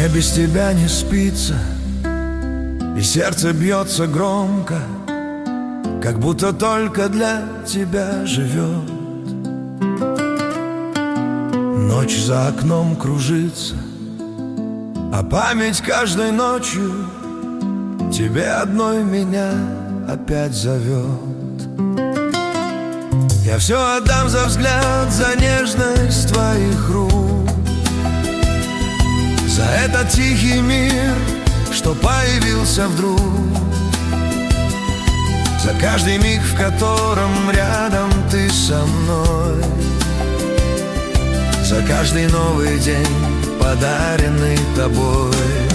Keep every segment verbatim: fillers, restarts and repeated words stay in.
Мне без тебя не спится, и сердце бьется громко, как будто только для тебя живет. Ночь за окном кружится, а память каждой ночью тебе одной меня опять зовет. Я все отдам за взгляд, за нежность твоих рук, за этот тихий мир, что появился вдруг, за каждый миг, в котором рядом ты со мной, за каждый новый день, подаренный тобой.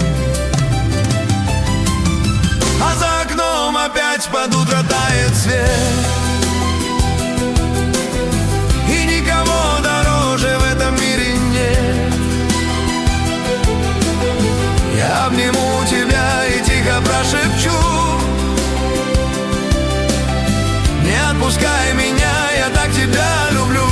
А за окном опять под утро тает свет, и никого дороже в этом мире нет. Я обниму тебя и тихо прошепчу: не отпускай меня, я так тебя люблю.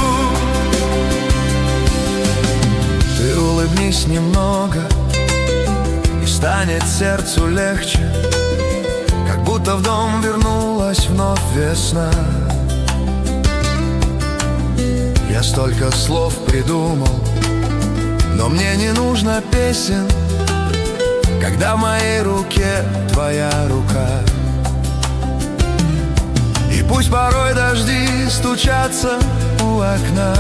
Ты улыбнись немного, и станет сердцу легче, как будто в дом вернулась вновь весна. Я столько слов придумал, но мне не нужно песен, когда в моей руке твоя рука. И пусть порой дожди стучатся у окна,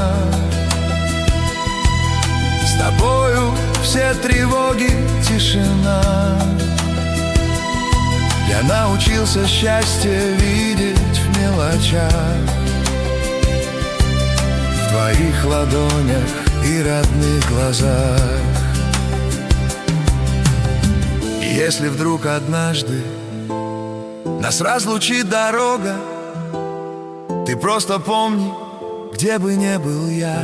с тобою все тревоги тишина. Я научился счастье видеть в мелочах, в твоих ладонях и родных глазах. И если вдруг однажды нас разлучит дорога, ты просто помни, где бы ни был я,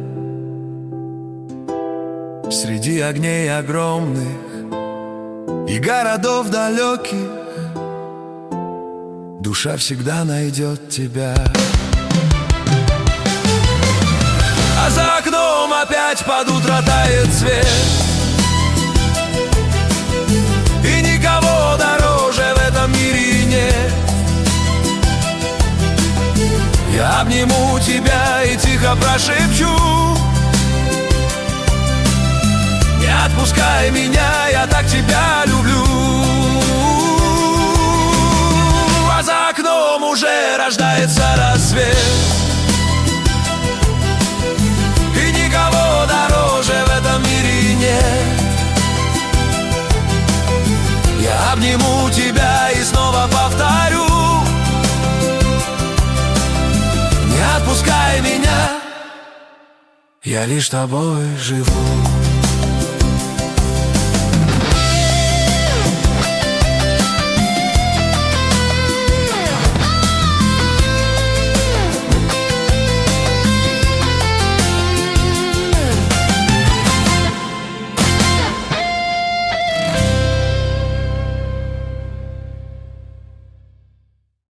среди огней огромных и городов далеких, душа всегда найдет тебя. А за окном опять под утро тает свет, и никого дороже в этом мире нет. Я обниму тебя и тихо прошепчу: не отпускай меня, я так тебя люблю. А за окном уже рождается рассвет, и никого дороже в этом мире нет. Я обниму тебя и снова повторю: не отпускай меня, я лишь тобой живу.